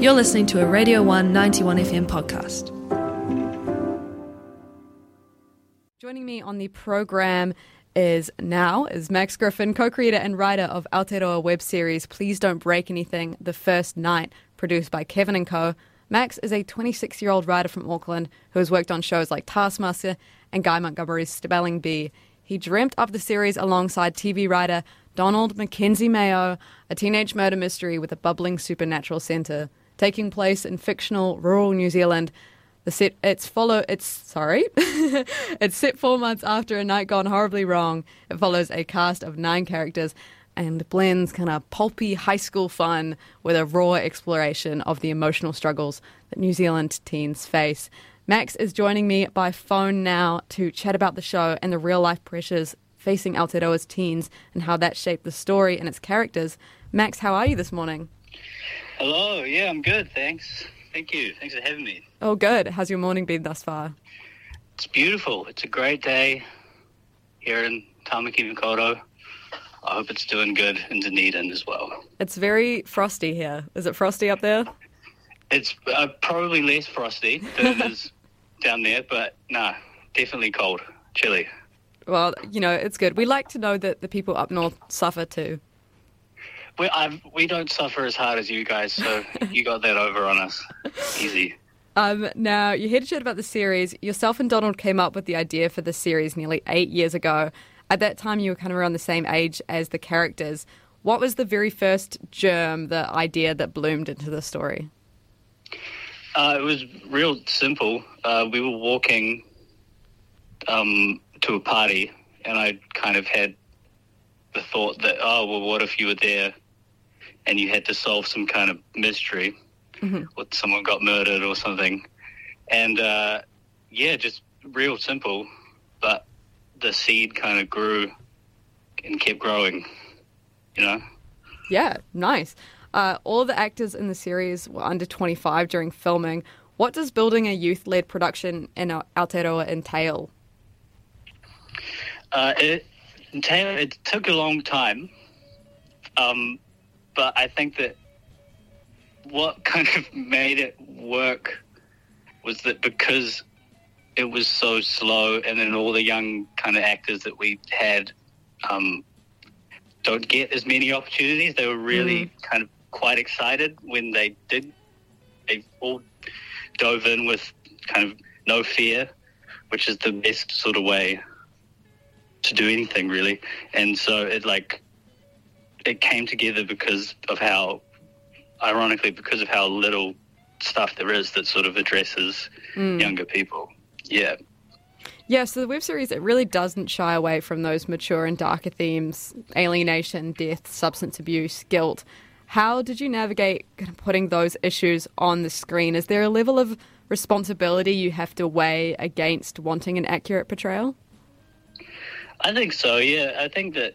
You're listening to a Radio 1 91 FM podcast. Joining me on the program is Max Griffin, co-creator and writer of Aotearoa web series Please Don't Break Anything, The First Night, produced by Kevin & Co. Max is a 26-year-old writer from Auckland who has worked on shows like Taskmaster and Guy Montgomery's Spelling Bee. He dreamt up the series alongside TV writer Donald Mackenzie Mayo, a teenage murder mystery with a bubbling supernatural centre. Taking place in fictional rural New Zealand, it's set 4 months after a night gone horribly wrong. It follows a cast of 9 characters and blends kind of pulpy high school fun with a raw exploration of the emotional struggles that New Zealand teens face. Max is joining me by phone now to chat about the show and the real-life pressures facing Aotearoa's teens and how that shaped the story and its characters. Max, how are you this morning? Hello, yeah, I'm good, thanks. Thank you, thanks for having me. Oh, good. How's your morning been thus far? It's beautiful. It's a great day here in Tamaki Makaurau. I hope it's doing good in Dunedin as well. It's very frosty here. Is it frosty up there? It's probably less frosty than it is down there, but nah, definitely cold, chilly. Well, it's good. We like to know that the people up north suffer too. We don't suffer as hard as you guys, so you got that over on us. Easy. Now, you're here to chat about the series. Yourself and Donald came up with the idea for the series nearly 8 years ago. At that time, you were kind of around the same age as the characters. What was the very first germ, the idea that bloomed into the story? It was real simple. We were walking to a party, and I kind of had the thought that, what if you were there and you had to solve some kind of mystery, or someone got murdered or something. And, just real simple, but the seed kind of grew and kept growing, Yeah, nice. All of the actors in the series were under 25 during filming. What does building a youth-led production in Aotearoa entail? It took a long time, but I think that what kind of made it work was that because it was so slow, and then all the young kind of actors that we had don't get as many opportunities. They were really kind of quite excited when they did. They all dove in with kind of no fear, which is the best sort of way to do anything, really. And so it came together because of how little stuff there is that sort of addresses younger people. Yeah. Yeah, so the web series, it really doesn't shy away from those mature and darker themes: alienation, death, substance abuse, guilt. How did you navigate putting those issues on the screen? Is there a level of responsibility you have to weigh against wanting an accurate portrayal? I think so, yeah. I think that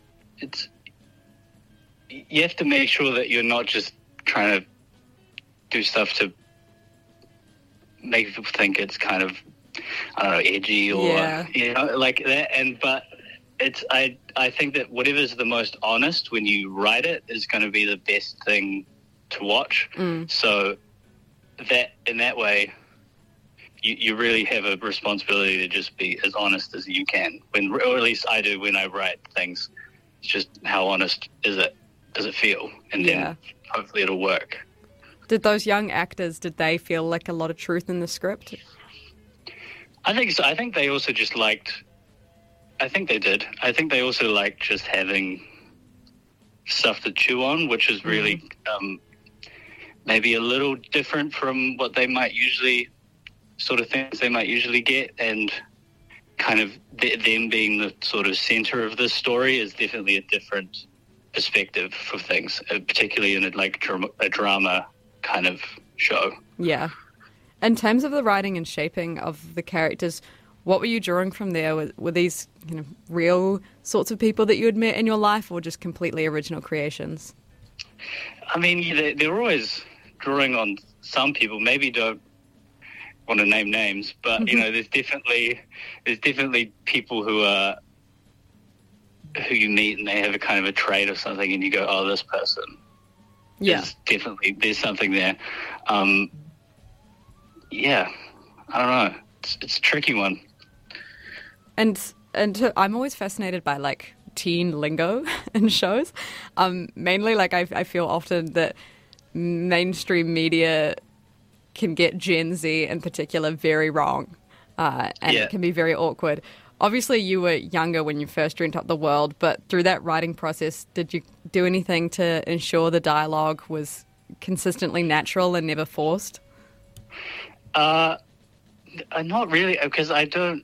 you have to make sure that you're not just trying to do stuff to make people think it's kind of, edgy or, like that. But I think that whatever's the most honest when you write it is going to be the best thing to watch. So that in that way, you really have a responsibility to just be as honest as you can. Or at least I do when I write things. It's just how honest is it? Does it feel? And then hopefully it'll work. Did those young actors, did they feel like a lot of truth in the script? I think so. I think they also just I think they did. I think they also liked just having stuff to chew on, which is really maybe a little different from what they might usually, sort of things they might usually get, and kind of them being the sort of center of the story is definitely a different perspective for things, particularly in a drama kind of show. Yeah. In terms of the writing and shaping of the characters, what were you drawing from there? Were these real sorts of people that you had met in your life, or just completely original creations? I mean, they're always drawing on some people. Maybe don't want to name names, but there's definitely people who you meet and they have a kind of a trait or something, and you go, oh, this person is definitely, there's something there. Yeah, I don't know. It's a tricky one. And I'm always fascinated by like teen lingo in shows. Mainly, like I feel often that mainstream media can get Gen Z in particular very wrong, and it can be very awkward. Obviously, you were younger when you first dreamt up the world, but through that writing process, did you do anything to ensure the dialogue was consistently natural and never forced? Not really, because I don't.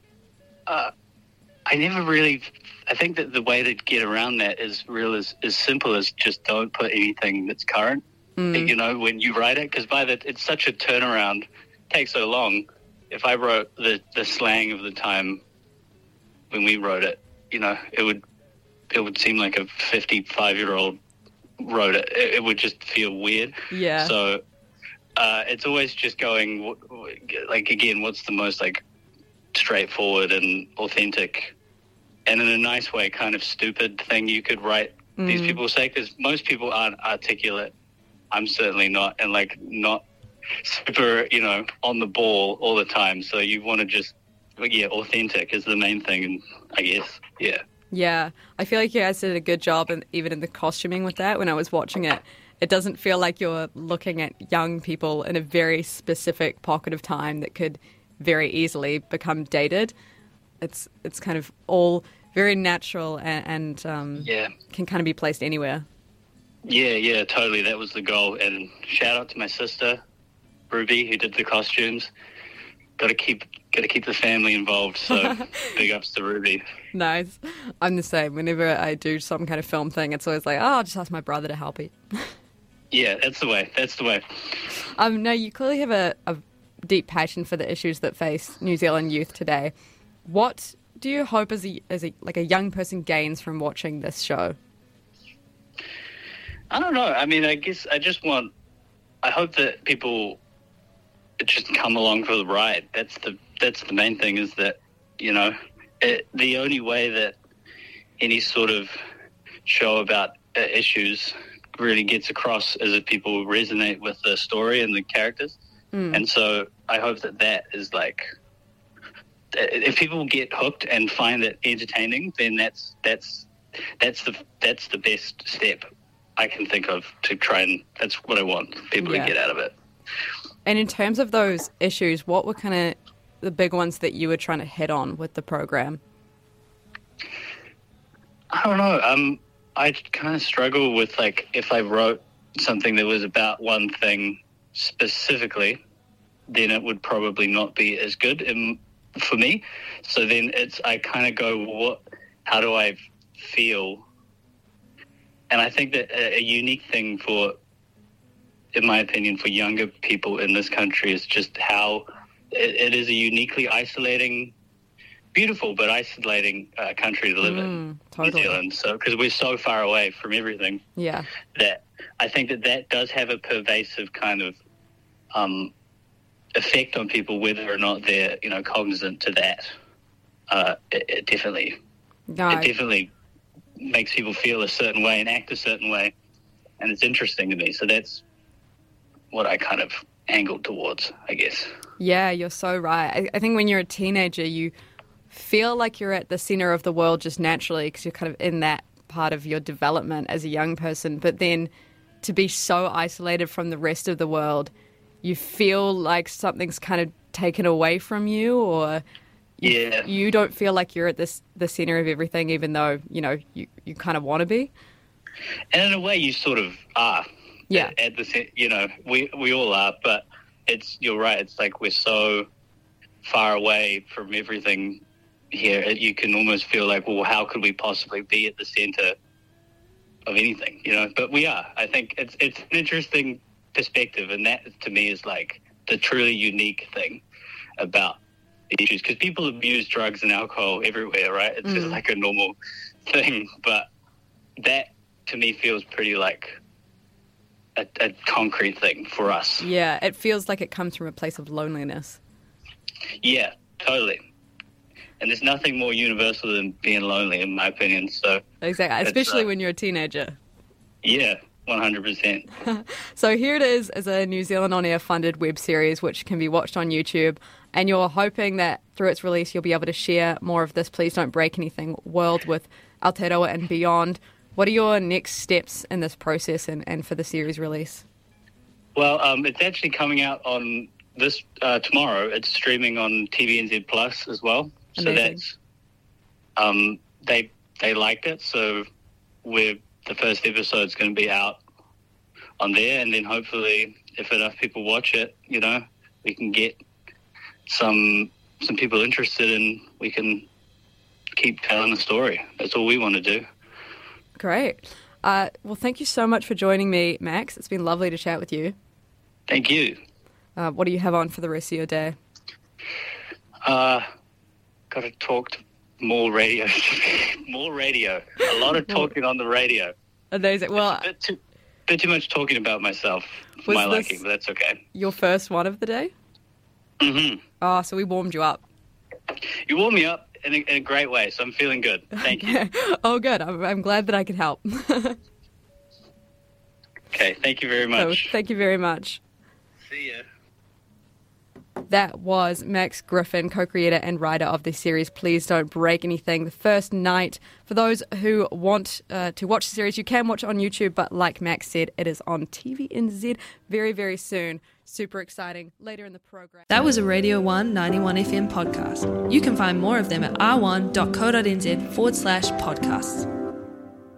I never really. I think that the way to get around that is as simple as just don't put anything that's current. You know, when you write it, because it's such a turnaround. It takes so long. If I wrote the slang of the time when we wrote it, you know, it would seem like a 55-year-old wrote it. It would just feel weird. Yeah. So it's always just going, like, again, what's the most, like, straightforward and authentic and in a nice way kind of stupid thing you could write these people say, because most people aren't articulate. I'm certainly not, and, like, not super, you know, on the ball all the time. So you want to just, authentic is the main thing, I guess. Yeah, I feel like you guys did a good job, even in the costuming with that. When I was watching it, it doesn't feel like you're looking at young people in a very specific pocket of time that could very easily become dated. It's kind of all very natural and can kind of be placed anywhere. Yeah, totally. That was the goal. And shout out to my sister, Ruby, who did the costumes. Got to keep the family involved, so big ups to Ruby. Nice. I'm the same. Whenever I do some kind of film thing, it's always like, I'll just ask my brother to help me. Yeah, that's the way. No, you clearly have a deep passion for the issues that face New Zealand youth today. What do you hope as a young person gains from watching this show? I don't know. I mean, I guess I hope that people just come along for the ride. That's the main thing, is that, you know, the only way that any sort of show about issues really gets across is if people resonate with the story and the characters. And so I hope that is like, if people get hooked and find it entertaining, then that's the best step I can think of to try, and that's what I want people to get out of it. And in terms of those issues, what were kind of the big ones that you were trying to hit on with the program? I don't know. I kind of struggle with, like, if I wrote something that was about one thing specifically, then it would probably not be as good for me. So then I kind of go, how do I feel? And I think that a unique thing in my opinion, for younger people in this country is just how it is a uniquely isolating, beautiful but isolating country to live in, totally. New Zealand. So, because we're so far away from everything, that I think that does have a pervasive kind of effect on people, whether or not they're, you know, cognizant to that. It definitely makes people feel a certain way and act a certain way, and it's interesting to me. So that's what I kind of angled towards, I guess. Yeah, you're so right. I think when you're a teenager, you feel like you're at the center of the world just naturally because you're kind of in that part of your development as a young person. But then to be so isolated from the rest of the world, you feel like something's kind of taken away from you, or you don't feel like you're at the center of everything, even though, you know, you kind of want to be. And in a way, you sort of are. Yeah. At the, you know, we all are, but you're right. It's like we're so far away from everything here. You can almost feel like, well, how could we possibly be at the center of anything, you know? But we are. I think it's an interesting perspective, and that to me is like the truly unique thing about the issues, because people abuse drugs and alcohol everywhere, right? It's just like a normal thing, but that to me feels pretty like a concrete thing for us. Yeah, it feels like it comes from a place of loneliness. Yeah, totally. And there's nothing more universal than being lonely, in my opinion. So exactly, especially when you're a teenager. Yeah, 100%. So here it is as a New Zealand On Air funded web series which can be watched on YouTube, and you're hoping that through its release you'll be able to share more of this Please Don't Break Anything world with Aotearoa and beyond. What are your next steps in this process and for the series release? Well, it's actually coming out on this tomorrow. It's streaming on TVNZ Plus as well. Amazing. So that's they liked it, so the first episode's going to be out on there, and then hopefully, if enough people watch it, we can get some people interested, and we can keep telling the story. That's all we want to do. Great. Well, thank you so much for joining me, Max. It's been lovely to chat with you. Thank you. What do you have on for the rest of your day? Got to talk to more radio. More radio. A lot of talking on the radio. Amazing. Well, it's a bit too much talking about myself for my liking, but that's okay. Your first one of the day? Mm-hmm. Oh, so we warmed you up. You warmed me up in a great way, so I'm feeling good. Thank you. Oh, good. I'm glad that I could help. Okay, thank you very much. Thank you very much. See ya. That was Max Griffin, co-creator and writer of the series Please Don't Break Anything. The first night. For those who want to watch the series, you can watch it on YouTube, but like Max said, it is on TVNZ very, very soon. Super exciting. Later in the program. That was a Radio 1 91 FM podcast. You can find more of them at r1.co.nz/podcasts.